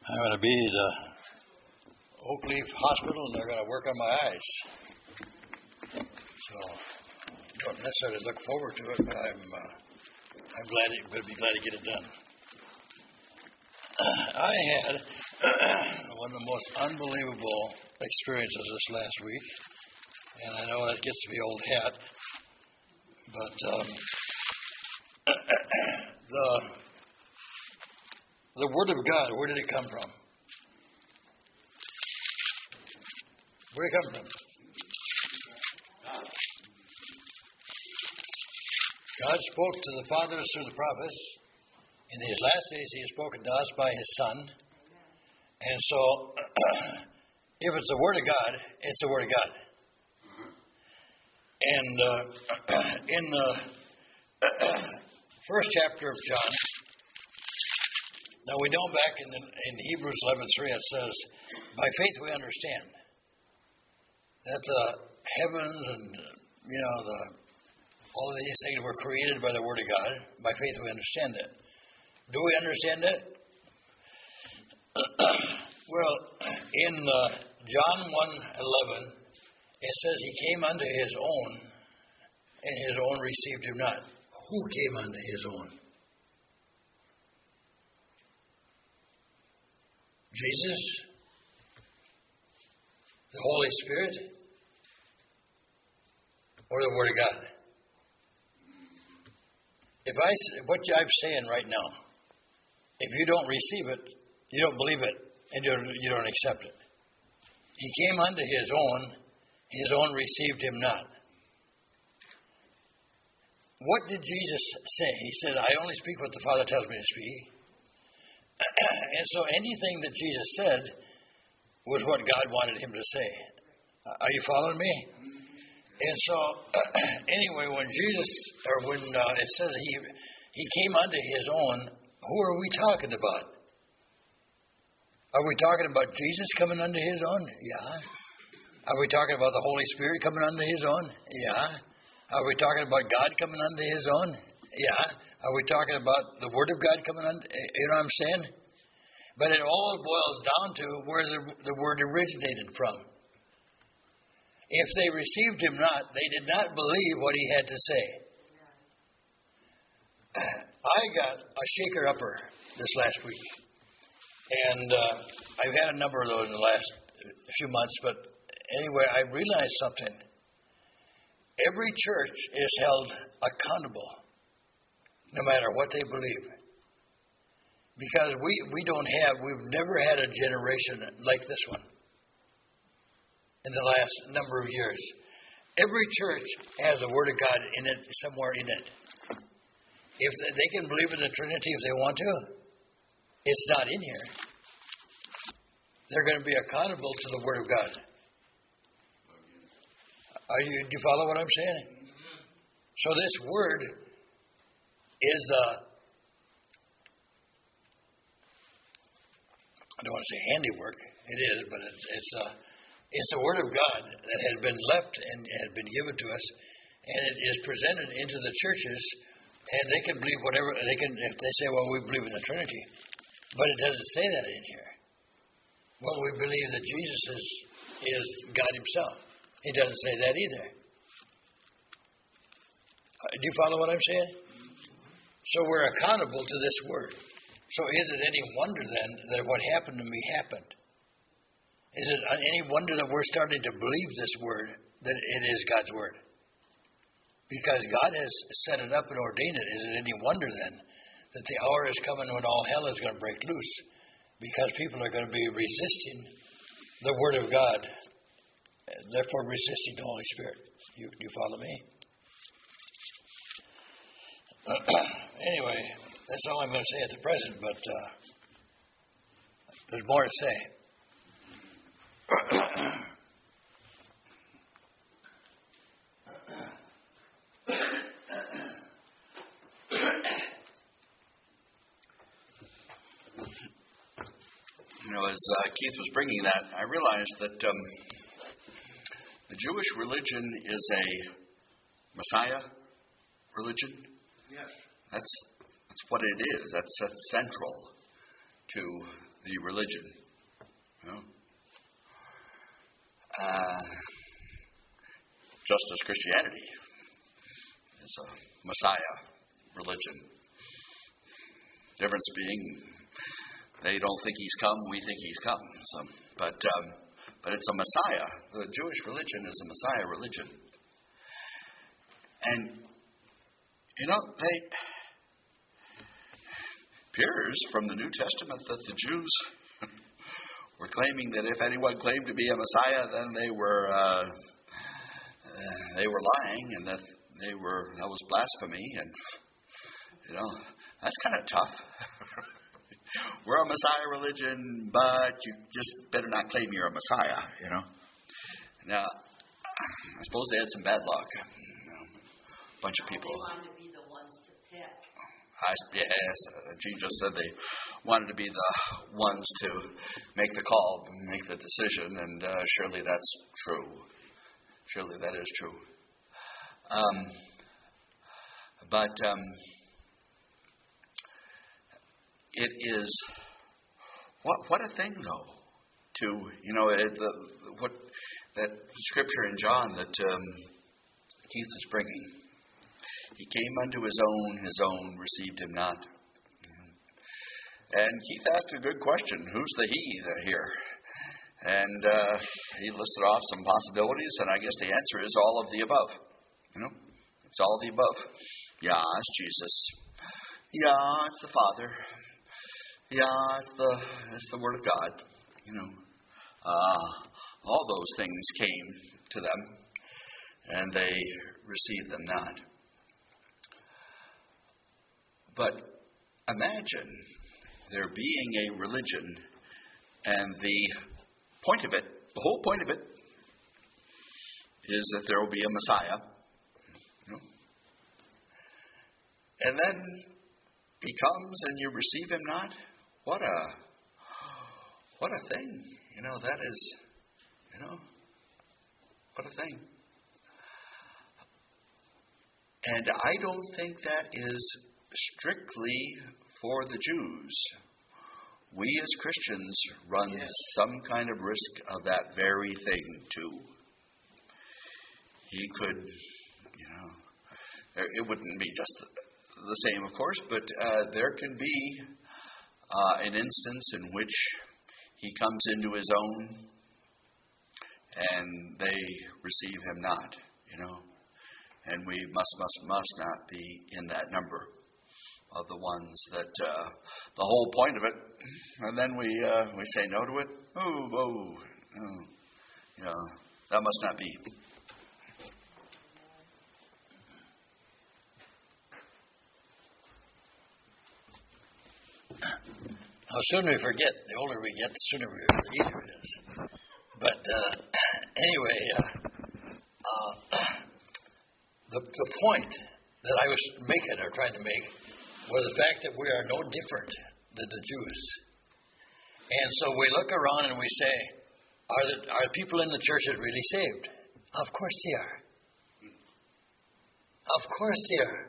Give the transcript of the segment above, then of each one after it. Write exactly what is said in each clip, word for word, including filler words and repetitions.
I'm going to be at the Oak Leaf Hospital, and they're going to work on my eyes. So, don't necessarily look forward to it, but I'm uh, I'm glad it, going to be glad to get it done. Uh, I had one of the most unbelievable experiences this last week, and I know that gets to be old hat, but um, the the Word of God, where did it come from? Where did it come from? God spoke to the fathers through the prophets. In these last days, He has spoken to us by His Son. And so, if it's the Word of God, it's the Word of God. And uh, in the first chapter of John, now we know back in, the, in Hebrews eleven three, it says, by faith we understand that the heavens and, you know, the all of these things were created by the Word of God. By faith we understand it. Do we understand it? Well, in uh, John one eleven, it says He came unto His own, and His own received Him not. Who came unto His own? Jesus? The Holy Spirit? Or the Word of God? If I, what I'm saying right now, if you don't receive it, you don't believe it, and you don't, you don't accept it. He came unto His own, His own received Him not. What did Jesus say? He said, I only speak what the Father tells me to speak. And so anything that Jesus said was what God wanted Him to say. Are you following me? And so, anyway, when Jesus, or when uh, it says he he came unto His own, who are we talking about? Are we talking about Jesus coming unto His own? Yeah. Are we talking about the Holy Spirit coming unto His own? Yeah. Are we talking about God coming unto His own? Yeah. Are we talking about the Word of God coming unto, you know what I'm saying? But it all boils down to where the, the Word originated from. If they received Him not, they did not believe what He had to say. I got a shaker-upper this last week. And uh, I've had a number of those in the last few months. But anyway, I realized something. Every church is held accountable, no matter what they believe. Because we, we don't have, we've never had a generation like this one. In the last number of years. Every church has the Word of God in it, somewhere in it. If they can believe in the Trinity if they want to, it's not in here. They're going to be accountable to the Word of God. Are you, do you follow what I'm saying? So this Word is, uh, I don't want to say handiwork. It is, but it's, it's uh, It's the Word of God that had been left and had been given to us, and it is presented into the churches, and they can believe whatever they can. If they say, "Well, we believe in the Trinity," but it doesn't say that in here. Well, we believe that Jesus is is God Himself. He doesn't say that either. Uh, do you follow what I'm saying? So we're accountable to this Word. So is it any wonder then that what happened to me happened? Is it any wonder that we're starting to believe this Word, that it is God's Word? Because God has set it up and ordained it. Is it any wonder then that the hour is coming when all hell is going to break loose? Because people are going to be resisting the Word of God, therefore resisting the Holy Spirit. You, you follow me? Anyway, that's all I'm going to say at the present, but uh, there's more to say. You know, as uh, Keith was bringing that, I realized that um, the Jewish religion is a Messiah religion. Yes. That's that's what it is. That's, that's central to be religion. You know? uh, just as Christianity is a Messiah religion. Difference being, they don't think he's come, we think he's come. So, but um, but it's a Messiah. The Jewish religion is a Messiah religion. And, you know, they appears from the New Testament that the Jews were claiming that if anyone claimed to be a Messiah, then they were uh, uh, they were lying, and that they were that was blasphemy. And you know, that's kind of tough. We're a Messiah religion, but you just better not claim you're a Messiah. You know. Now, I suppose they had some bad luck. You know, a bunch of people. They wanted to be the ones to pick. I, yes, uh, Gene just said they wanted to be the ones to make the call, make the decision, and uh, surely that's true. Surely that is true. Um, but um, it is what what a thing, though. To you know, it, the, what that scripture in John that um, Keith is bringing. He came unto his own, his own received him not. And Keith asked a good question. Who's the he here? And uh, he listed off some possibilities, and I guess the answer is all of the above. You know, it's all of the above. Yeah, it's Jesus. Yeah, it's the Father. Yeah, it's the it's the Word of God. You know, uh, all those things came to them, and they received them not. But imagine there being a religion, and the point of it, the whole point of it, is that there will be a Messiah. You know? And then he comes and you receive him not. What a, what a thing. You know, that is, you know, what a thing. And I don't think that is strictly for the Jews. We as Christians run yes. some kind of risk of that very thing too. He could, you know, it wouldn't be just the same, of course, but uh, there can be uh, an instance in which he comes into his own and they receive him not, you know, and we must, must, must not be in that number of the ones that uh, the whole point of it, and then we uh, we say no to it. Oh, oh, no, you know, that must not be. How soon we forget. The older we get, the sooner we forget, the easier it is. But uh, anyway, uh, uh, the the point that I was making or trying to make was the fact that we are no different than the Jews. And so we look around and we say, are the, are people in the churches really saved? Of course they are. Of course they are.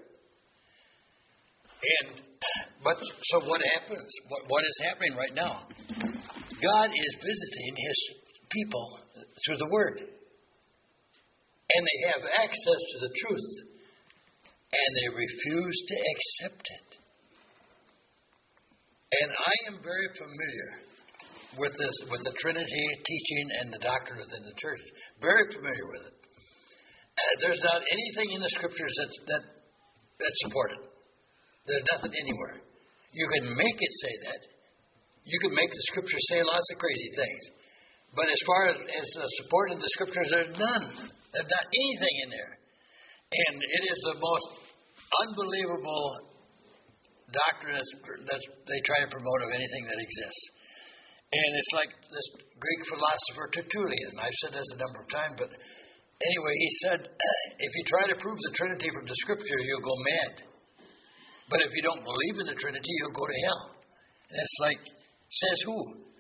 And but so what happens? What what is happening right now? God is visiting his people through the Word. And they have access to the truth. And they refuse to accept it. And I am very familiar with this, with the Trinity teaching and the doctrine within the church. Very familiar with it. Uh, there's not anything in the Scriptures that's, that that's supported. There's nothing anywhere. You can make it say that. You can make the Scriptures say lots of crazy things. But as far as, as uh, support in the Scriptures, there's none. There's not anything in there. And it is the most unbelievable doctrine that's, that's they try to promote of anything that exists. And it's like this Greek philosopher Tertullian. I've said this a number of times, but anyway, he said, if you try to prove the Trinity from the Scripture, you'll go mad. But if you don't believe in the Trinity, you'll go to hell. And it's like, says who?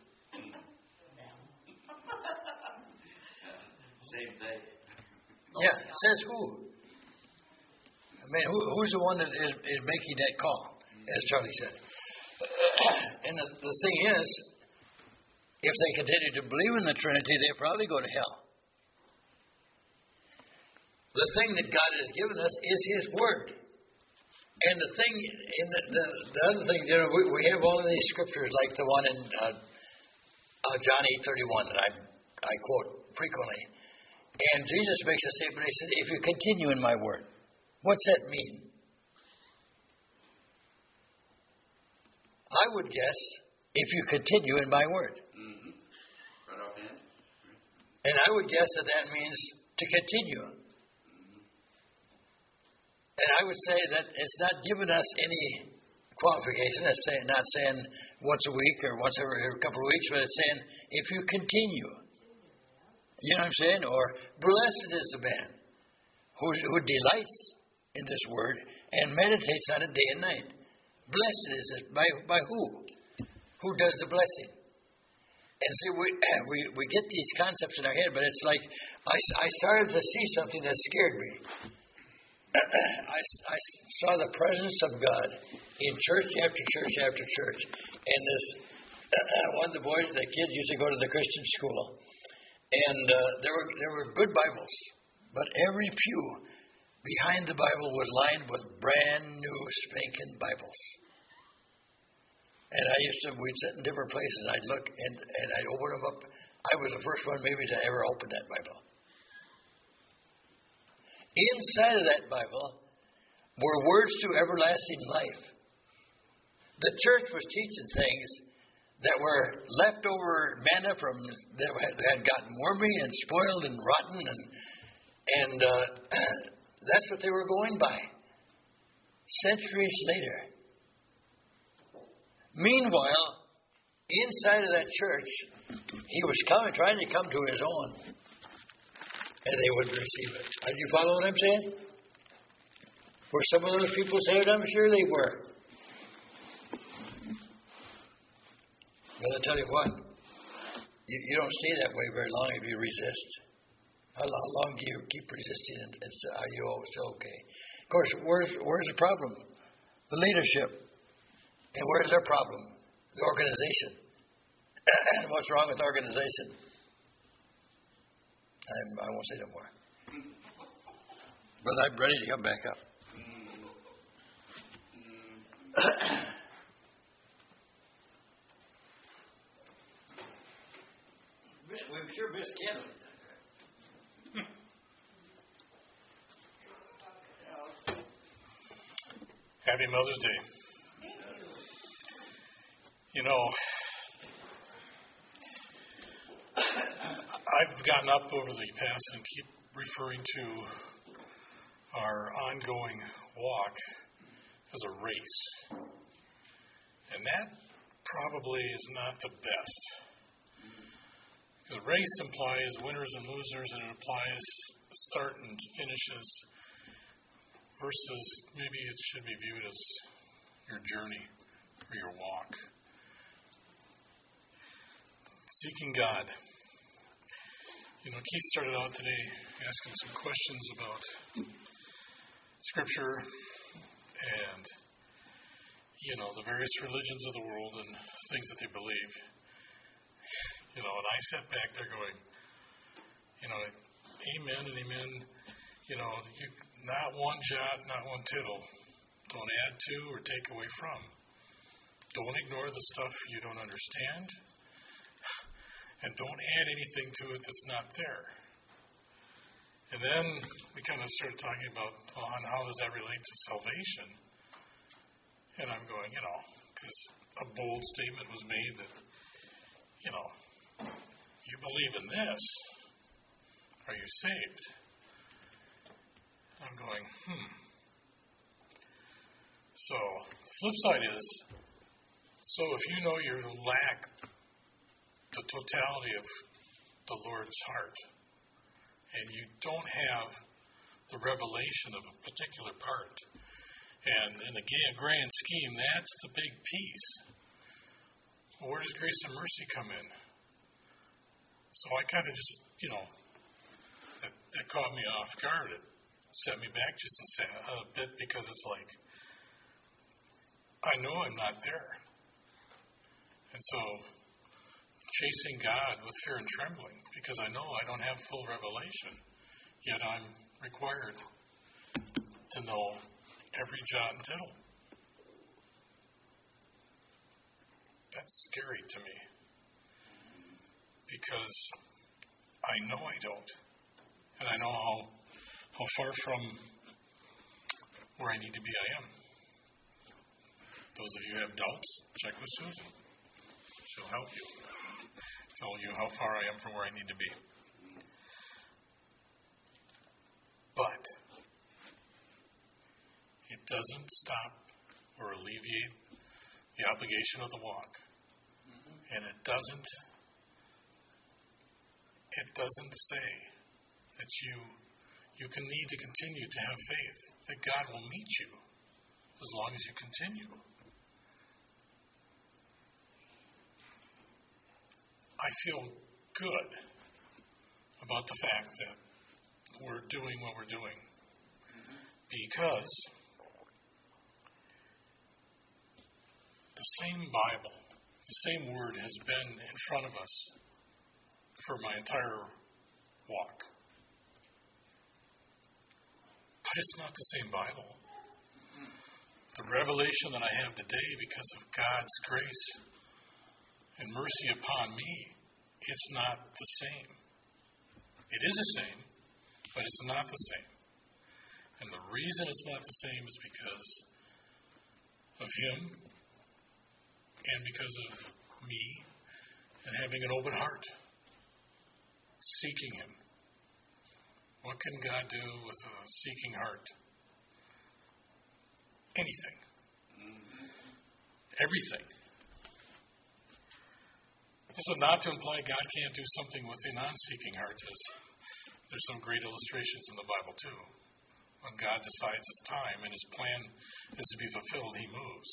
Same thing. Yeah, says who? I mean, who, who's the one that is, is making that call, as Charlie said? And the, the thing is, if they continue to believe in the Trinity, they probably go to hell. The thing that God has given us is His Word. And the thing, in the, the, the other thing, you know, we, we have all of these scriptures, like the one in uh, uh, John eight thirty-one that I I quote frequently. And Jesus makes a statement. He says, "If you continue in my word," what's that mean? I would guess, if you continue in my word. Mm-hmm. Right offhand. And I would guess that that means to continue. And I would say that it's not given us any qualification. It's say, not saying once a week or once every, every couple of weeks, but it's saying if you continue. You know what I'm saying? Or blessed is the man who, who delights in this word and meditates on it day and night. Blessed is it. By, by who? Who does the blessing? And see, we, we, we get these concepts in our head, but it's like I, I started to see something that scared me. I, I saw the presence of God in church after church after church. And this, one of the boys, the kids used to go to the Christian school. And uh, there were there were good Bibles. But every pew behind the Bible was lined with brand new spanking Bibles. And I used to, we'd sit in different places. I'd look and, and I'd open them up. I was the first one maybe to ever open that Bible. Inside of that Bible were words to everlasting life. The church was teaching things that were leftover manna from that had gotten wormy and spoiled and rotten, and and uh, that's what they were going by. Centuries later. Meanwhile, inside of that church, he was coming, trying to come to his own. And they wouldn't receive it. Do you follow what I'm saying? Were some of those people saved? I'm sure they were. But I'll tell you what, you, you don't stay that way very long if you resist. How long, how long do you keep resisting and, and are you all still okay? Of course, where's, where's the problem? The leadership. And where's their problem? The organization. And what's wrong with organization? I'm, I won't say no more. But I'm ready to come back up. We've sure missed Canada. Happy Mother's Day. You know, I've gotten up over the past and keep referring to our ongoing walk as a race. And that probably is not the best. The race implies winners and losers, and it implies start and finishes, versus maybe it should be viewed as your journey or your walk. Seeking God. You know, Keith started out today asking some questions about Scripture and, you know, the various religions of the world and things that they believe. You know, and I sat back there going, you know, amen and amen. You know, you, not one jot, not one tittle. Don't add to or take away from. Don't ignore the stuff you don't understand. And don't add anything to it that's not there. And then we kind of started talking about on how does that relate to salvation. And I'm going, you know, because a bold statement was made that, you know, you believe in this, are you saved? I'm going, hmm. So the flip side is, so if you know you lack the totality of the Lord's heart, and you don't have the revelation of a particular part, and in the grand scheme, that's the big piece. Well, where does grace and mercy come in? So I kind of just, you know, that, that caught me off guard. It set me back just a, a bit, because it's like, I know I'm not there. And so chasing God with fear and trembling because I know I don't have full revelation, yet I'm required to know every jot and tittle. That's scary to me because I know I don't, and I know how how far from where I need to be I am. Those of you who have doubts, check with Susan. She'll help you. Tell you how far I am from where I need to be. But it doesn't stop or alleviate the obligation of the walk. And it doesn't it doesn't say that you you can need to continue to have faith that God will meet you as long as you continue. I feel good about the fact that we're doing what we're doing because the same Bible, the same Word has been in front of us for my entire walk. But it's not the same Bible. The revelation that I have today because of God's grace and mercy upon me, it's not the same. It is the same, but it's not the same. And the reason it's not the same is because of Him and because of me and having an open heart, seeking Him. What can God do with a seeking heart? Anything. Everything. This is not to imply God can't do something with a non-seeking heart. There's some great illustrations in the Bible too. When God decides it's time and His plan is to be fulfilled, He moves.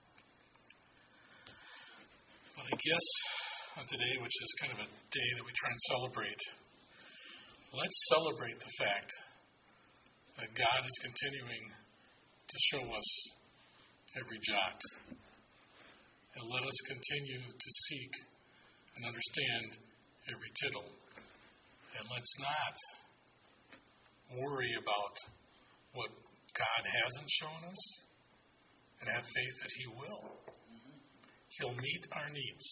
But I guess on today, which is kind of a day that we try and celebrate, let's celebrate the fact that God is continuing to show us every jot. And let us continue to seek and understand every tittle. And let's not worry about what God hasn't shown us and have faith that He will. He'll meet our needs.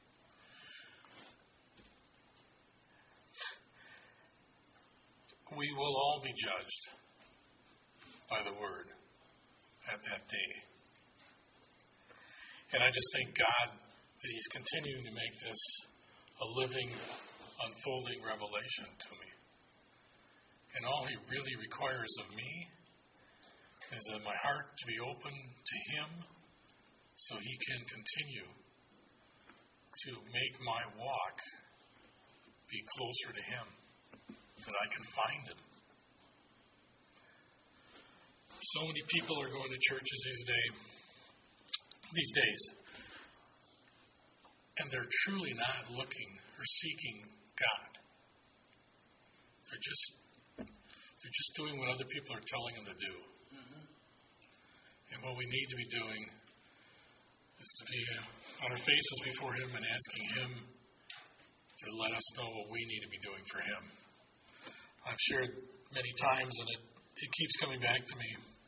We will all be judged by the Word at that day. And I just thank God that He's continuing to make this a living, unfolding revelation to me. And all He really requires of me is that my heart to be open to Him so He can continue to make my walk be closer to Him, that I can find Him. So many people are going to churches these days, these days, and they're truly not looking or seeking God. They're just they're just doing what other people are telling them to do. Mm-hmm. And what we need to be doing is to be on our faces before Him and asking Him to let us know what we need to be doing for Him. I've shared many times, and it, it keeps coming back to me.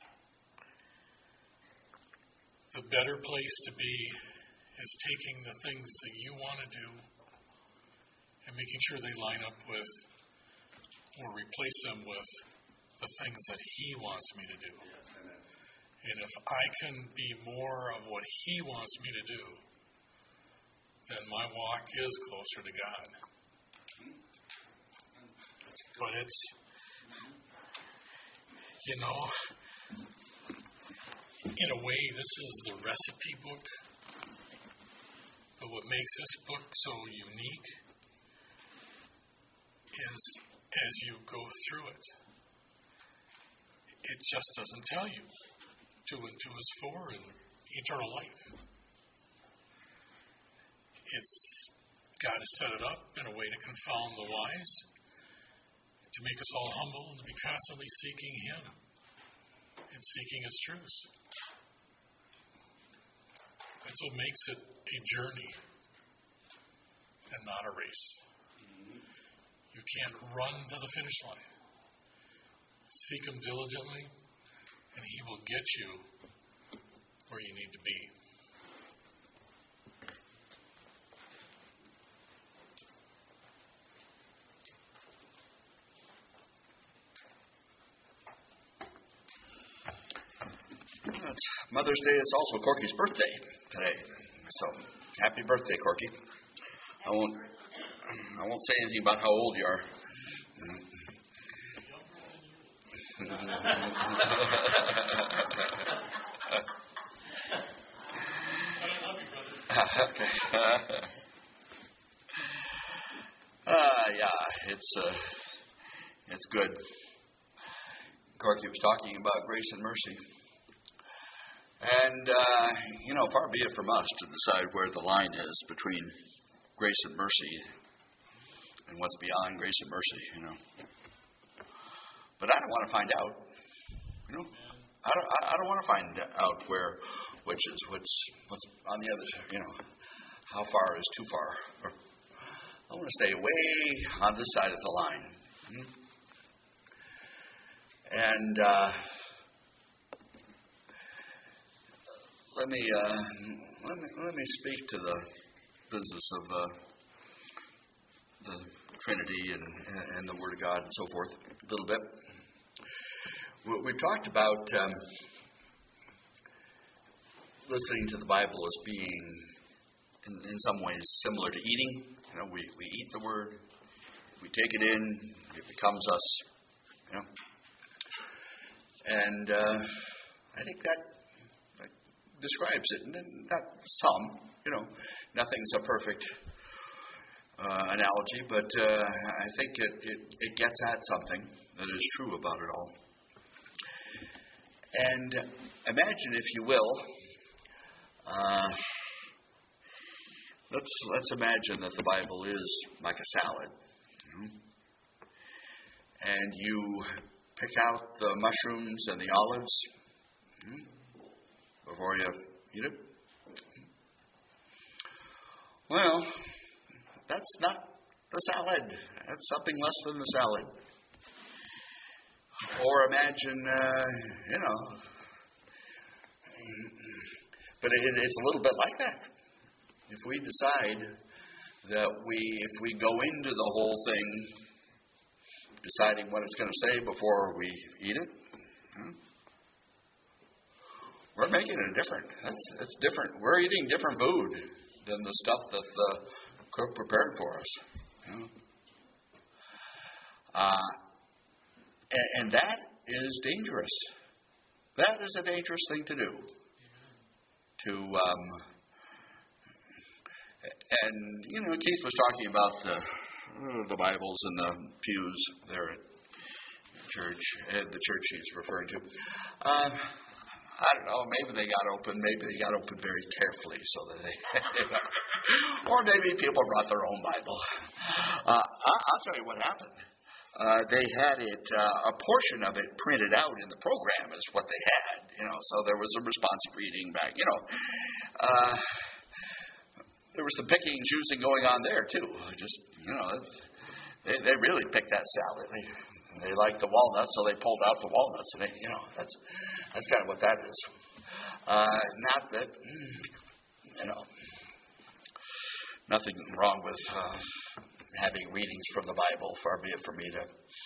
The better place to be is taking the things that you want to do and making sure they line up with or replace them with the things that He wants me to do. And if I can be more of what He wants me to do, then my walk is closer to God. But it's, you know, in a way, this is the recipe book. But what makes this book so unique is as you go through it, it just doesn't tell you two and two is four and eternal life. It's God has set it up in a way to confound the wise, to make us all humble, and to be constantly seeking Him and seeking His truths. That's what makes it a journey. and not a race. You can't run to the finish line. Seek Him diligently, and He will get you where you need to be. It's Mother's Day. It's also Corky's birthday today. So, happy birthday, Corky. I won't. I won't say anything about how old you are. Okay. uh, yeah, it's uh, it's good. Corky was talking about grace and mercy. And, uh, you know, far be it from us to decide where the line is between grace and mercy and what's beyond grace and mercy, you know. But I don't want to find out, you know. I don't, I don't want to find out where, which is, what's, what's on the other side, you know, how far is too far. I want to stay way on this side of the line. Hmm? And, uh, Let me uh, let me let me speak to the business of uh, the Trinity and and the Word of God and so forth a little bit. We, we talked about um, listening to the Bible as being, in, in some ways, similar to eating. You know, we, we eat the Word, we take it in, it becomes us. You know, and uh, I think that describes it. Not some, you know, nothing's a perfect uh, analogy, but uh, I think it, it, it gets at something that is true about it all. And imagine, if you will, uh, let's let's imagine that the Bible is like a salad, you know? And you pick out the mushrooms and the olives. You know, before you eat it? Well, that's not the salad. That's something less than the salad. Or imagine, uh, you know, but it, it's a little bit like that. If we decide that we, if we go into the whole thing deciding what it's going to say before we eat it, hmm, we're making it different. That's that's different. We're eating different food than the stuff that the cook prepared for us. You know? uh, and, and that is dangerous. That is a dangerous thing to do. To um, and you know, Keith was talking about the uh, the Bibles and the pews there at church, uh, the church he's referring to. Uh, I don't know, maybe they got open, maybe they got open very carefully so that they, or maybe people brought their own Bible. Uh, I'll tell you what happened. Uh, they had it, uh, a portion of it printed out in the program is what they had, you know, so there was a responsive reading back, you know. Uh, there was some picking and choosing going on there, too. Just, you know, they, they really picked that salad. They, They liked the walnuts, so they pulled out the walnuts. And they, you know, that's that's kind of what that is. Uh, not that, you know, nothing wrong with uh, having readings from the Bible. Far be it for me to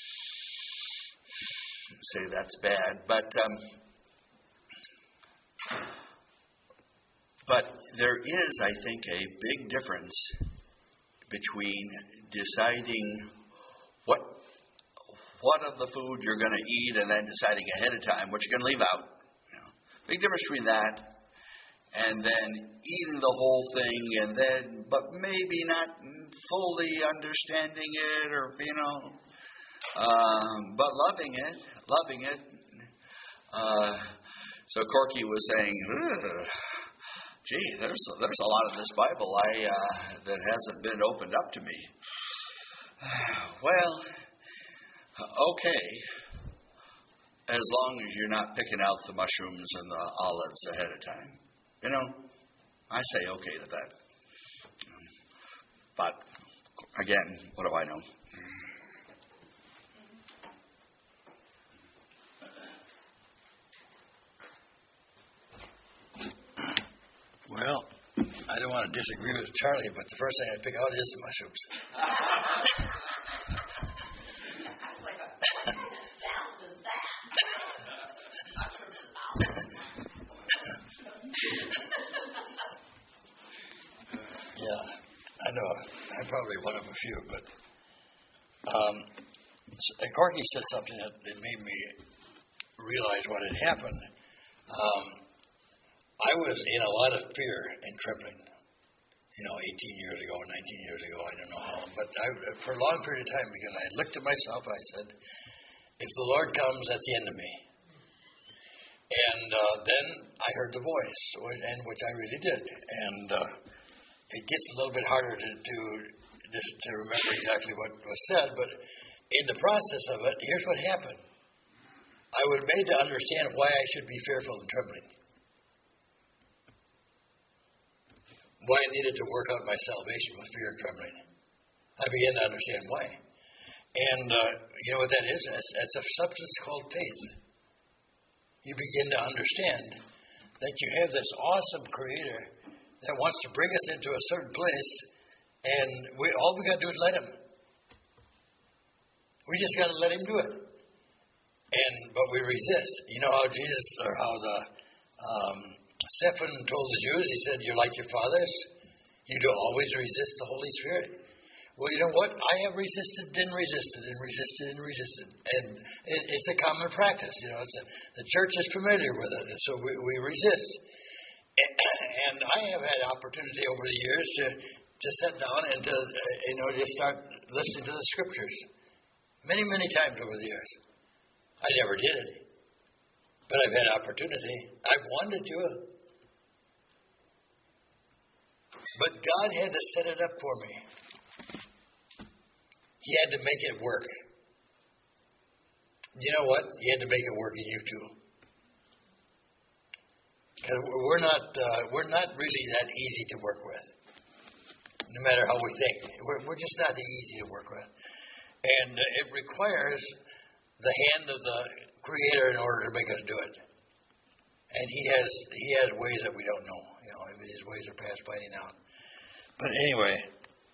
say that's bad. But um, but there is, I think, a big difference between deciding what. What of the food you're going to eat and then deciding ahead of time what you're going to leave out. You know, big difference between that and then eating the whole thing and then, but maybe not fully understanding it or, you know, um, but loving it, loving it. Uh, so Corky was saying, gee, there's a, there's a lot of this Bible I uh, that hasn't been opened up to me. Well, okay, as long as you're not picking out the mushrooms and the olives ahead of time. You know, I say okay to that. But Again, what do I know? Well, I don't want to disagree with Charlie, but the first thing I pick out is the mushrooms. Yeah, I know. I'm probably one of a few, but um, and Corky said something that, that made me realize what had happened. Um, I was in a lot of fear and trembling, you know, eighteen years ago, nineteen years ago, I don't know how, but I, for a long period of time, because I looked at myself and I said, if the Lord comes, that's the end of me. And uh, then I heard the voice, and which I really did, and uh, it gets a little bit harder to, to just to remember exactly what was said, but in the process of it, here's what happened. I was made to understand why I should be fearful and trembling. Why I needed to work out my salvation with fear and trembling. I began to understand why. And uh, you know what that is? It's, it's a substance called faith. You begin to understand that you have this awesome Creator that wants to bring us into a certain place, and we, all we got to do is let Him. We just got to let Him do it. And but we resist. You know how Jesus, or how the um, Stephen told the Jews, he said, "You're like your fathers. You do always resist the Holy Spirit." Well, you know what? I have resisted and resisted and resisted and resisted. And it, it's a common practice. You know, it's a, the church is familiar with it, and so we, we resist. And, and I have had opportunity over the years to, to sit down and to, uh, you know, just start listening to the Scriptures. Many, many times over the years. I never did it. But I've had opportunity. I've wanted to. But God had to set it up for me. He had to make it work. You know what? He had to make it work in you too. Because we're not uh, we're not really that easy to work with. No matter how we think, we're, we're just not easy to work with, and uh, it requires the hand of the Creator in order to make us do it. And He has He has ways that we don't know. You know, His ways are past finding out. But anyway.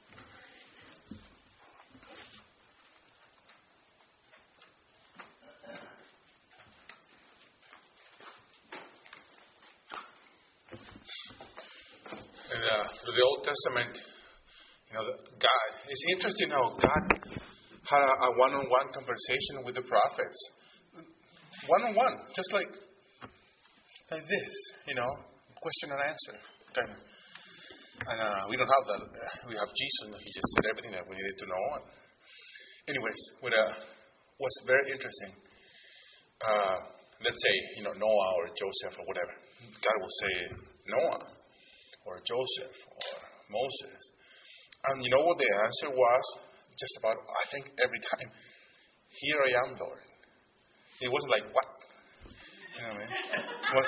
And, uh, through the Old Testament, you know, God, it's interesting how God had a, a one-on-one conversation with the prophets. One-on-one, just like like this, you know, question and answer. Kind of. And uh, we don't have that. Uh, we have Jesus. He just said everything that we needed to know. And anyways, what uh, was very interesting, uh, let's say, you know, Noah or Joseph or whatever. God will say, Noah, or Joseph, or Moses. And you know what the answer was? Just about, I think, every time. Here I am, Lord. It wasn't like, what? You know what I mean? It was,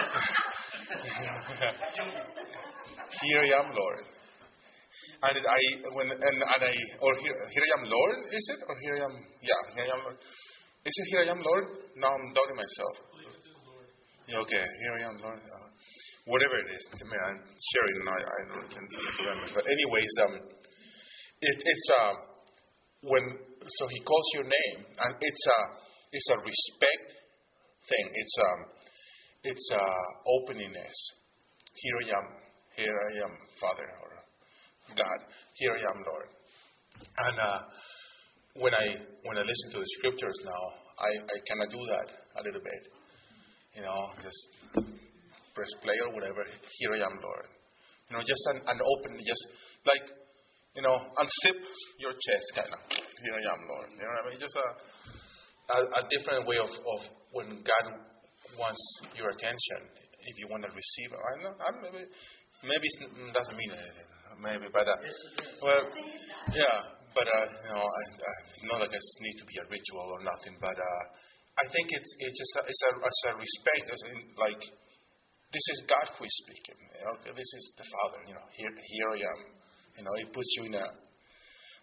here I am, Lord. And I, when, and, and I, or here, here I am, Lord, is it? Or here I am, yeah, here I am, Lord. Is it here I am, Lord? Now I'm doubting myself. Yeah, okay, here I am, Lord. Uh, Whatever it is, I mean, I'm sharing, I, I don't can remember. But anyways, um, it, it's uh, when so He calls your name, and it's a it's a respect thing. It's um, it's uh, openingness. Here I am, here I am, Father or God. Here I am, Lord. And uh, when I when I listen to the Scriptures now, I I kind of do that a little bit, you know, just. Press play or whatever. Here I am, Lord. You know, just an, an open, just like, you know, unzip your chest, kind of. Here I am, Lord. You know what I mean? Just a a, a different way of, of when God wants your attention. If you want to receive it, I know. I'm maybe maybe it doesn't mean anything. Maybe, but uh, well, yeah. But uh, you know, I, I, not like it needs to be a ritual or nothing. But uh, I think it's it's just a, it's a, it's a respect, as in, like. This is God who is speaking. Okay, this is the Father. You know, here, here I am. You know, He puts you in a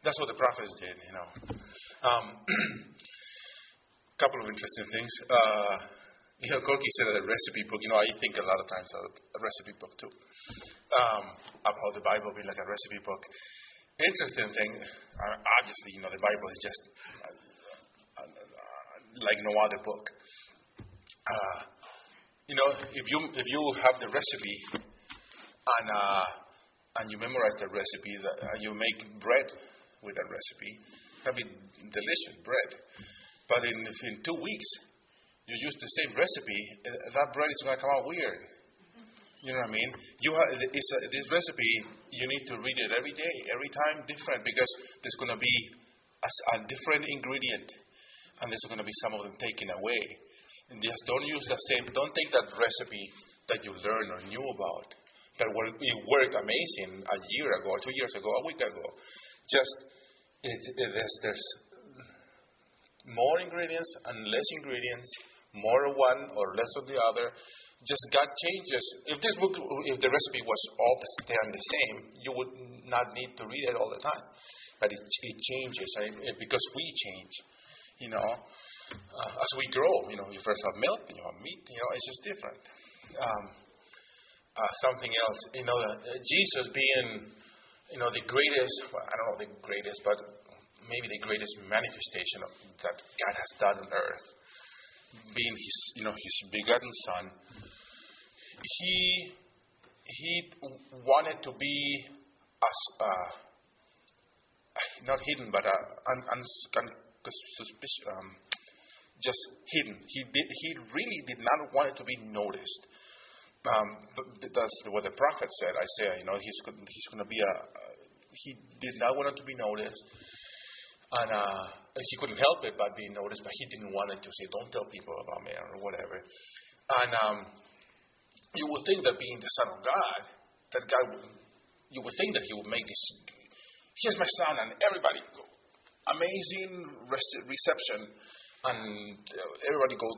That's what the prophets did, you know. Um, couple of interesting things. Uh, you know, Corky said a recipe book. You know, I think a lot of times of a recipe book too. Um, about the Bible being like a recipe book. Interesting thing, uh, obviously, you know, the Bible is just uh, uh, uh, like no other book. Uh, you know, if you if you have the recipe and uh, and you memorize the recipe, that, uh, you make bread with that recipe. That'd be delicious bread. But in in two weeks, you use the same recipe, uh, that bread is going to come out weird. You know what I mean? You have it's a, this recipe. You need to read it every day, every time different, because there's going to be a, a different ingredient, and there's going to be some of them taken away. And just don't use the same. Don't take that recipe that you learned or knew about that worked, it worked amazing a year ago, two years ago, a week ago. Just it, it, there's, there's more ingredients and less ingredients, more of one or less of the other. Just God changes. If this book, if the recipe was all staying the same, you would not need to read it all the time. But it, it changes it, because we change. You know, uh, as we grow, you know, you first have milk, then you have meat. You know, it's just different. Um, uh, something else, you know, uh, Jesus being, you know, the greatest. Well, I don't know the greatest, but maybe the greatest manifestation of, that God has done on earth. Being his, you know, his begotten Son, he he wanted to be as uh, not hidden, but uh, un, un, un, suspicious, um, just hidden. He did, he really did not want it to be noticed. Um, that's what the prophet said. Isaiah, you know, he's he's going to be a. Uh, he did not want it to be noticed. And uh, he couldn't help it but being noticed, but he didn't want it to say, don't tell people about me or whatever. And um, you would think that being the Son of God, that God would, you would think that he would make this, here's my son, and everybody go, amazing reception, and everybody go,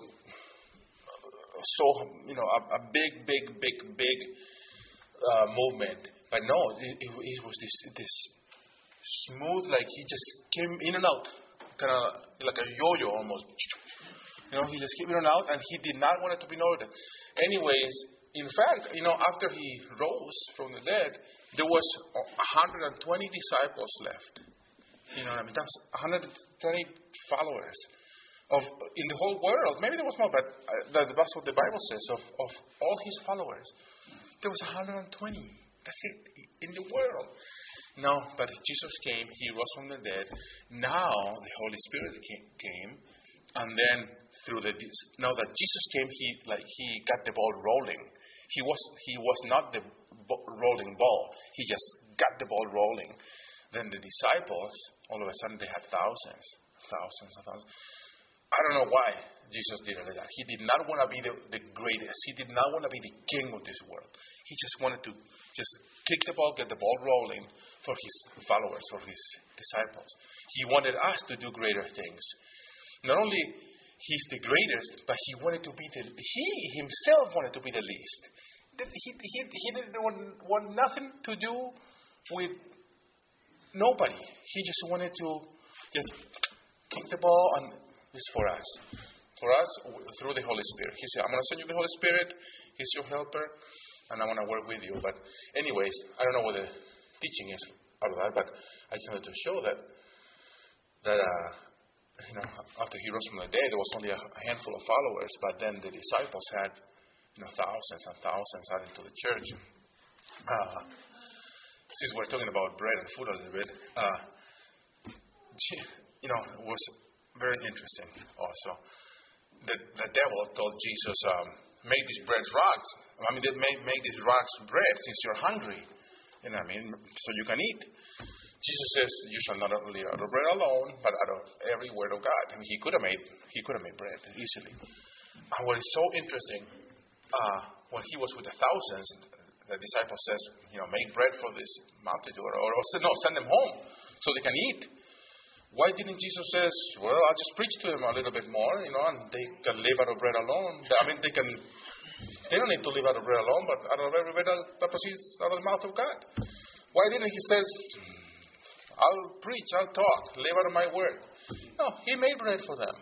so, you know, a, a big, big, big, big uh, movement. But no, it, it, it was this this smooth, like he just came in and out, kind of like a yo-yo almost. You know, he just came in and out, and he did not want it to be noted. Anyways, in fact, you know, after he rose from the dead, there was one hundred twenty disciples left. You know what I mean? That's one hundred twenty followers of in the whole world. Maybe there was more, but uh, that's what the Bible says. Of of all his followers, there was one hundred twenty. That's it in the world. No, but Jesus came, he rose from the dead. Now the Holy Spirit came, and then through the now that Jesus came, he like he got the ball rolling. He was he was not the rolling ball. He just got the ball rolling. Then the disciples, all of a sudden, they had thousands, thousands, and thousands. I don't know why Jesus did it like that. He did not want to be the, the greatest. He did not want to be the king of this world. He just wanted to just kick the ball, get the ball rolling for his followers, for his disciples. He wanted us to do greater things. Not only he's the greatest, but he wanted to be the, he himself wanted to be the least. He, he, he didn't want, want nothing to do with nobody. He just wanted to just kick the ball, and it's for us. For us, through the Holy Spirit. He said, I'm going to send you the Holy Spirit. He's your helper, and I want to work with you. But anyways, I don't know what the teaching is out of that, but I just wanted to show that, that uh, you know, after he rose from the dead, there was only a handful of followers, but then the disciples had, you know, thousands and thousands added to the church. Uh, since we're talking about bread and food a little bit, uh, you know, it was very interesting also. The, the devil told Jesus, um, make these breads rocks. I mean, they make, make these rocks bread since you're hungry. You know what I mean? So you can eat. Jesus says, you shall not live out of bread alone, but out of every word of God. I mean, he could have made, he could have made bread easily. And what is so interesting, uh, when he was with the thousands, the disciple says, you know, make bread for this multitude, or, or, or no, send them home so they can eat. Why didn't Jesus say, well, I'll just preach to them a little bit more, you know, and they can live out of bread alone. I mean, they can, they don't need to live out of bread alone, but out of every bread that proceeds out of the mouth of God. Why didn't he say, I'll preach, I'll talk, live out of my word. No, he made bread for them.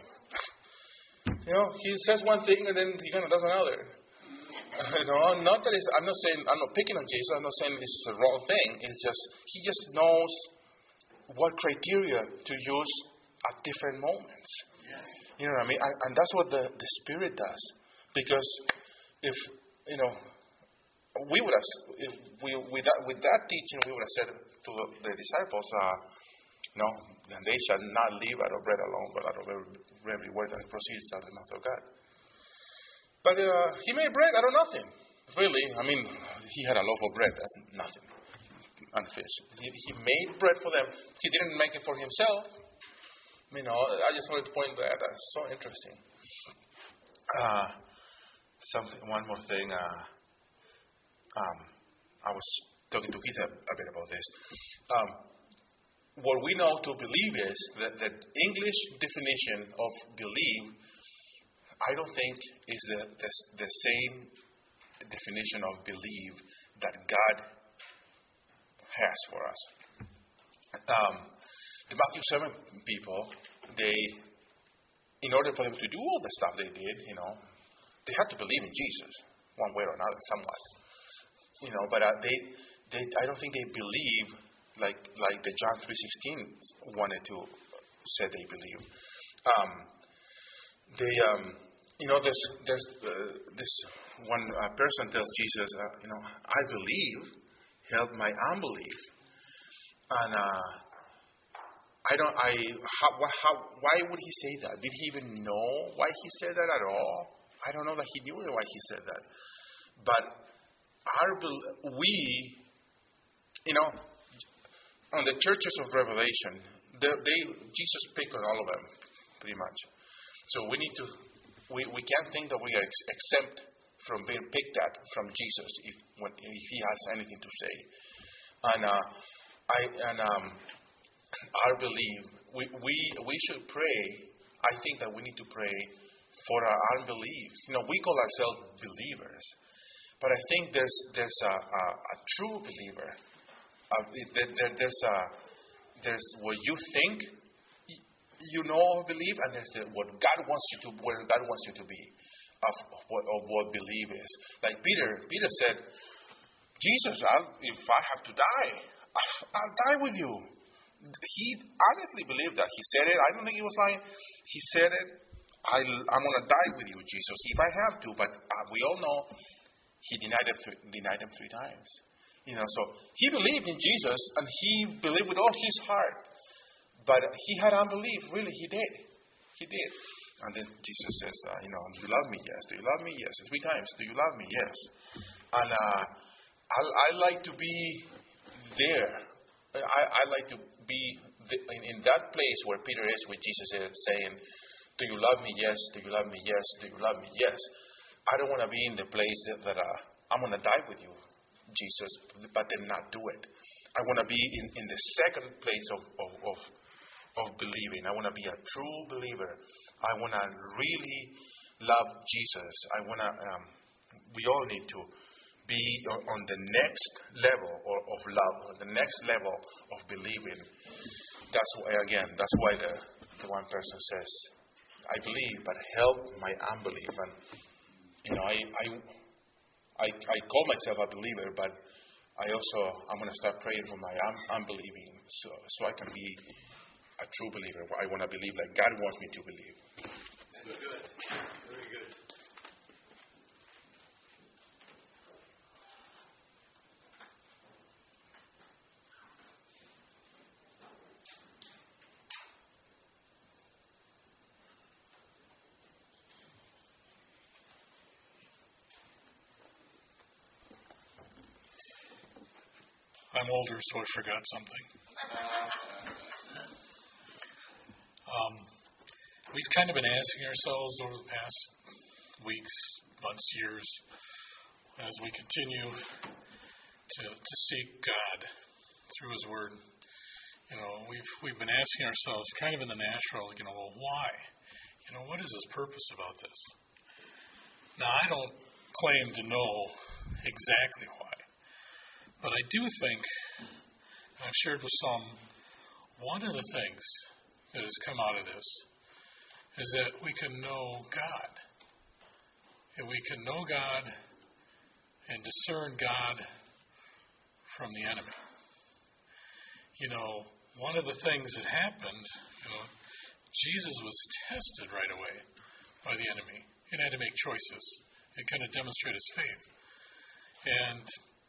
You know, he says one thing and then he kind of does another. You know, not that it's, I'm not saying, I'm not picking on Jesus, I'm not saying this is a wrong thing. It's just, he just knows what criteria to use at different moments. You know what I mean? And, and that's what the, the Spirit does. Because if, you know, we would have, if we, with, that, with that teaching, we would have said to the disciples, uh, no, and they shall not live out of bread alone, but out of every, every word that proceeds out of the mouth of God. But uh, he made bread out of nothing. Really, I mean, he had a loaf of bread. That's nothing. And fish. He, he made bread for them. He didn't make it for himself. You know, I just wanted to point that. That's so interesting. Uh, something. One more thing. Uh, um, I was talking to Keith a, a bit about this. Um, what we know to believe is that the English definition of believe, I don't think is the, the, the same definition of believe that God has for us. Um, the Matthew seven people, they, in order for them to do all the stuff they did, you know, they had to believe in Jesus, one way or another, somewhat. You know, but uh, they, they, I don't think they believe like like the John three sixteen wanted to say they believe. Um, they, um, you know, there's there's uh, this one uh, person tells Jesus, uh, you know, I believe, help my unbelief, and uh, I don't, I how, how why would he say that? Did he even know why he said that at all? I don't know that he knew why he said that, but our we, you know, on the churches of Revelation, they, they Jesus picked on all of them, pretty much. So we need to, we, we can't think that we are ex- exempt from being picked at from Jesus if when if he has anything to say. And uh, I and um, our belief, we, we we should pray. I think that we need to pray for our unbelief. You know, we call ourselves believers, but I think there's there's a, a, a true believer. Uh, there, there, there's a there's what you think you know or believe, and there's the, what God wants you to where God wants you to be of what of what belief is. Like Peter, Peter said, Jesus, I'll, if I have to die, I'll die with you. He honestly believed that. He said it. I don't think he was lying. He said it. I, I'm going to die with you, Jesus, if I have to. But uh, we all know he denied him, th- denied him three times. You know, so he believed in Jesus, and he believed with all his heart. But he had unbelief. Really, he did. He did. And then Jesus says, uh, you know, do you love me? Yes. Do you love me? Yes. Three times. Do you love me? Yes. And uh, I, I like to be there. I, I like to be the, in, in that place where Peter is, where Jesus is saying, do you love me? Yes. Do you love me? Yes. Do you love me? Yes. I don't want to be in the place that, that uh, I'm going to die with you, Jesus, but then not do it. I want to be in, in the second place of, of, of, of believing. I want to be a true believer. I want to really love Jesus. I want to, um, we all need to be on the next level or of love, the next level of believing. That's why, again, that's why the, the one person says, I believe, but help my unbelief. And, you know, I, I, I, I call myself a believer, but I also, I'm going to start praying for my un- unbelieving so, so I can be a true believer. I want to believe like God wants me to believe. Very good. Very good. I'm older, so I forgot something. Um, we've kind of been asking ourselves over the past weeks, months, years, as we continue to to seek God through His Word. You know, we've we've been asking ourselves, kind of in the natural, you know, well, why? You know, what is His purpose about this? Now, I don't claim to know exactly why. But I do think, and I've shared with some one of the things that has come out of this is that we can know God. And we can know God and discern God from the enemy. You know, one of the things that happened, you know, Jesus was tested right away by the enemy and had to make choices and kind of demonstrate his faith. And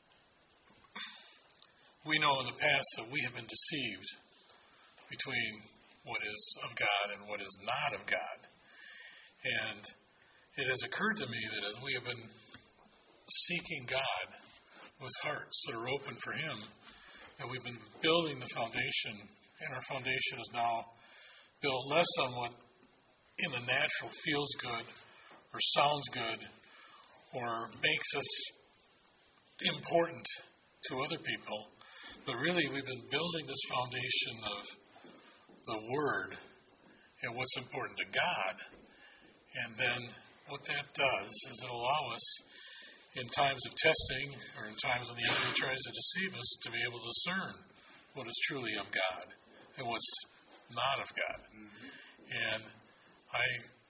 we know in the past that we have been deceived between what is of God and what is not of God. And it has occurred to me that as we have been seeking God with hearts that are open for Him, that we've been building the foundation, and our foundation is now built less on what in the natural feels good or sounds good or makes us important to other people, but really we've been building this foundation of the Word and what's important to God. And then what that does is it allows us in times of testing or in times when the enemy tries to deceive us to be able to discern what is truly of God and what's not of God. Mm-hmm. And I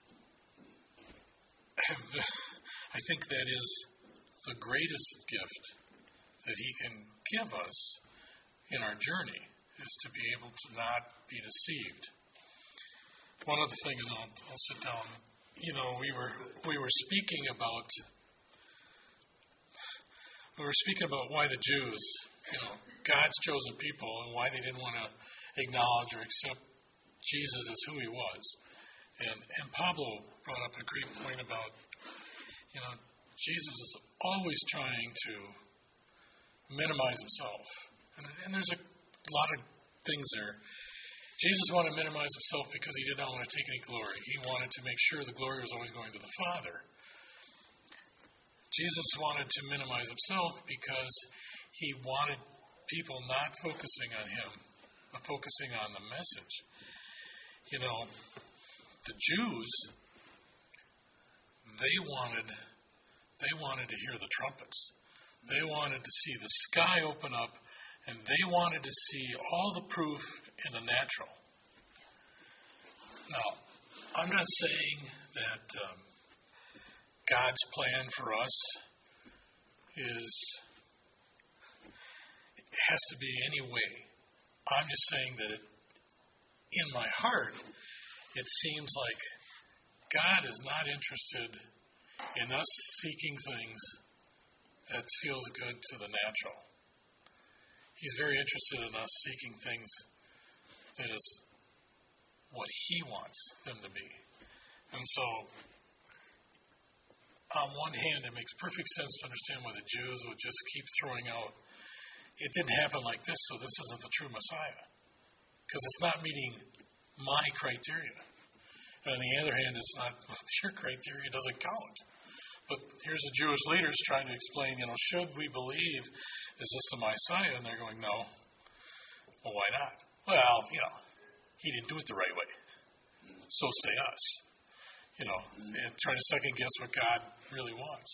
have, I think that is the greatest gift that He can give us in our journey, is to be able to not be deceived. One other thing, and I'll, I'll sit down. You know, we were we were speaking about we were speaking about why the Jews, you know, God's chosen people, and why they didn't want to acknowledge or accept Jesus as who He was. And and Pablo brought up a great point about, you know, Jesus is always trying to minimize Himself. And, and there's a lot of things there. Jesus wanted to minimize Himself because He did not want to take any glory. He wanted to make sure the glory was always going to the Father. Jesus wanted to minimize Himself because He wanted people not focusing on Him, but focusing on the message. You know, the Jews, they wanted, they wanted to hear the trumpets. They wanted to see the sky open up, and they wanted to see all the proof in the natural. Now, I'm not saying that um, God's plan for us is it has to be any way. I'm just saying that it, in my heart, it seems like God is not interested in us seeking things that feels good to the natural. He's very interested in us seeking things that is what He wants them to be. And so, on one hand, it makes perfect sense to understand why the Jews would just keep throwing out, it didn't happen like this, so this isn't the true Messiah. Because it's not meeting my criteria. And on the other hand, it's not, your criteria doesn't count. But here's the Jewish leaders trying to explain, you know, should we believe, is this the Messiah? And they're going, no. Well, why not? Well, you know, He didn't do it the right way. So say us. You know, and trying to second guess what God really wants.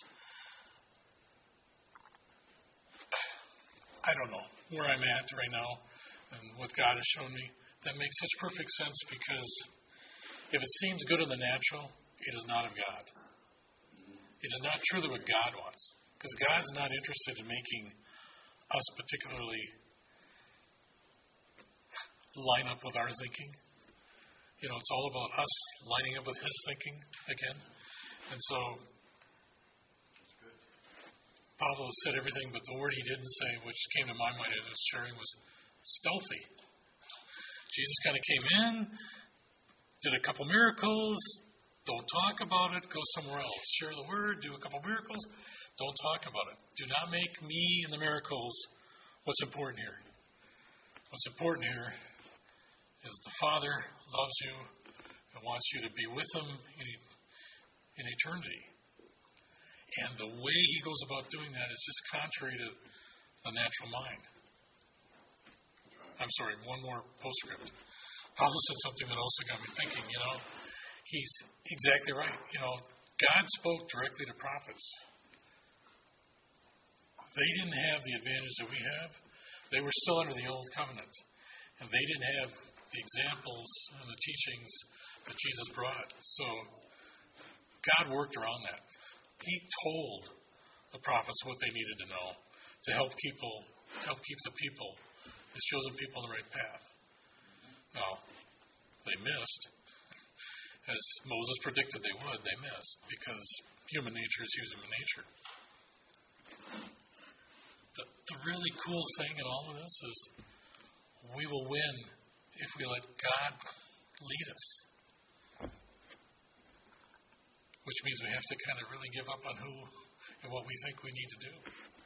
I don't know where I'm at right now and what God has shown me. That makes such perfect sense, because if it seems good in the natural, it is not of God. It is not truly what God wants, because God's not interested in making us particularly line up with our thinking. You know, it's all about us lining up with His thinking again. And so, Pablo said everything, but the word he didn't say, which came to my mind as I was sharing, was stealthy. Jesus kind of came in, did a couple miracles, don't talk about it, go somewhere else. Share the word, do a couple miracles, don't talk about it. Do not make me and the miracles what's important here. What's important here is the Father loves you and wants you to be with Him in, in eternity. And the way He goes about doing that is just contrary to the natural mind. I'm sorry, one more postscript. Pablo said something that also got me thinking, you know, he's exactly right. You know, God spoke directly to prophets. They didn't have the advantage that we have. They were still under the old covenant. And they didn't have the examples and the teachings that Jesus brought. So God worked around that. He told the prophets what they needed to know to help people, to help keep the people, His chosen people, on the right path. Now, they missed. As Moses predicted they would, they missed because human nature is human nature. The, the really cool thing in all of this is we will win if we let God lead us. Which means we have to kind of really give up on who and what we think we need to do.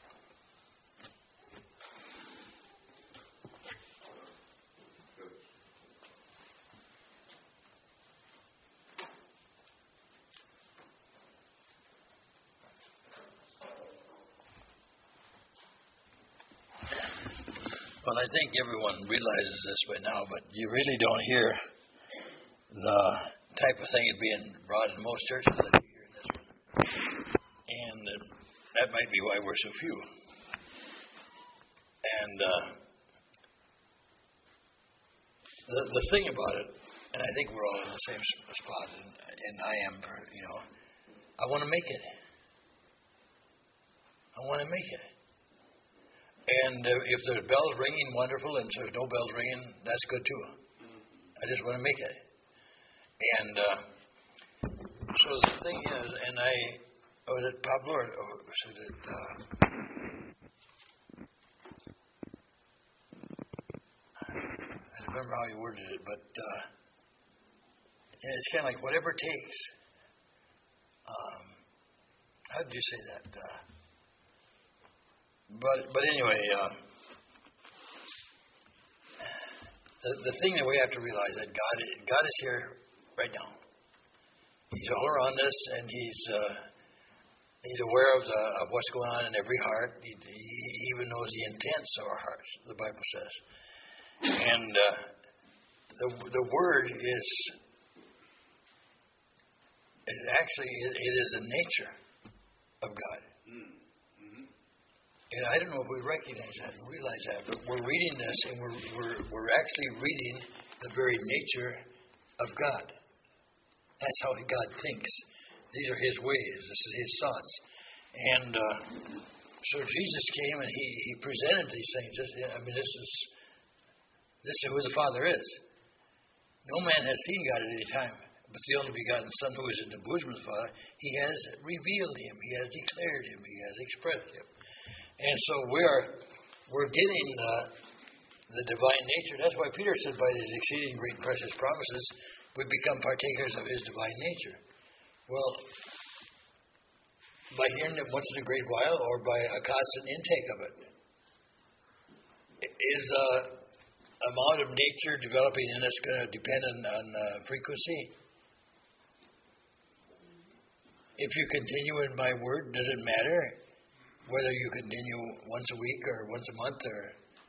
Well, I think everyone realizes this by now, but you really don't hear the type of thing being brought in most churches that you hear in this one. And uh, that might be why we're so few. And uh, the the thing about it, and I think we're all in the same spot, and, and I am, you know, I want to make it. I want to make it. And uh, if there's bells ringing, wonderful, and if there's no bells ringing, that's good too. I just want to make it. And uh, so the thing is, and I, was it Pablo or, or was it, uh, I don't remember how you worded it, but uh, it's kind of like whatever it takes. Um, how did you say that? Uh, But but anyway, uh, the the thing that we have to realize that God God is here right now. He's all around us, and He's uh, He's aware of the of what's going on in every heart. He, he even knows the intents of our hearts. The Bible says, and uh, the the Word is is actually it, it is the nature of God. And I don't know if we recognize that and realize that, but we're reading this, and we're we're we're actually reading the very nature of God. That's how God thinks. These are His ways. This is His thoughts. And uh, so Jesus came and He He presented these things. This, I mean, this is this is who the Father is. No man has seen God at any time, but the only begotten Son, who is in the bosom of the Father, He has revealed Him. He has declared Him. He has expressed Him. And so we're we're getting uh, the divine nature. That's why Peter said, by these exceeding great precious promises, we become partakers of His divine nature. Well, by hearing it once in a great while, or by a constant intake of it, is the amount of nature developing in us going to depend on, on uh, frequency? If you continue in my word, does it matter whether you continue once a week or once a month or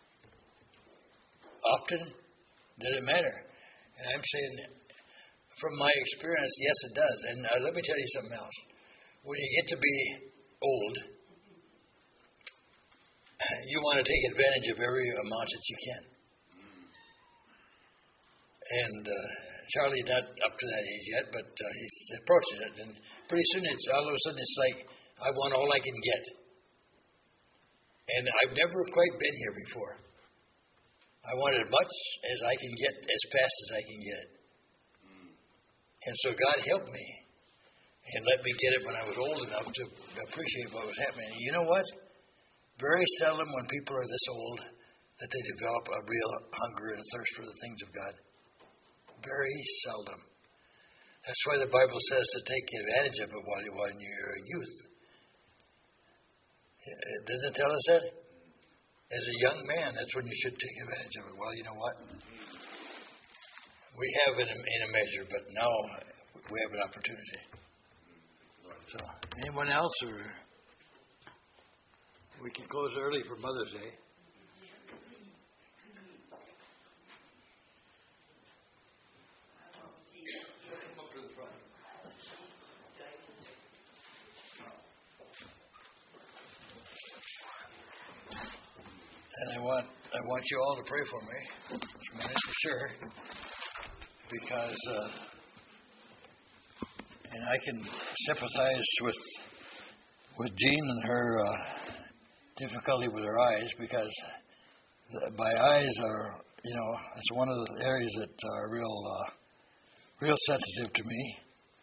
often? Does it matter? And I'm saying, from my experience, yes, it does. And uh, let me tell you something else. When you get to be old, you want to take advantage of every amount that you can. And uh, Charlie's not up to that age yet, but uh, he's approaching it. And pretty soon, it's all of a sudden, it's like, I want all I can get. And I've never quite been here before. I want as much as I can get, as fast as I can get it. And so God helped me and let me get it when I was old enough to appreciate what was happening. And you know what? Very seldom when people are this old that they develop a real hunger and thirst for the things of God. Very seldom. That's why the Bible says to take advantage of it while you're a youth. Doesn't it tell us that? As a young man, that's when you should take advantage of it. Well, you know what? We have it in, in a measure, but now we have an opportunity. So, anyone else, or we can close early for Mother's Day. And I want I want you all to pray for me, for sure, because, uh, and I can sympathize with with Jean and her uh, difficulty with her eyes, because the, my eyes are, you know, it's one of the areas that are real, uh, real sensitive to me.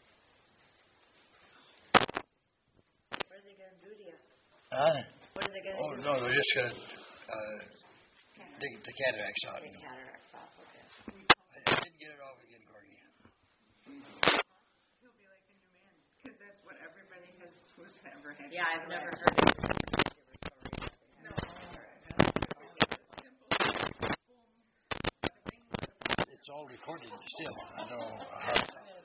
What are they going to do to you? Huh? What are they going to Oh do? no, they're just gonna uh, dig the cataracts out. Take cataracts off, okay. I, I didn't get it off again, Corky. He'll be like a new man, because that's what everybody has who's ever had. Yeah, I've never heard it. No. It's all recorded still. I don't know how.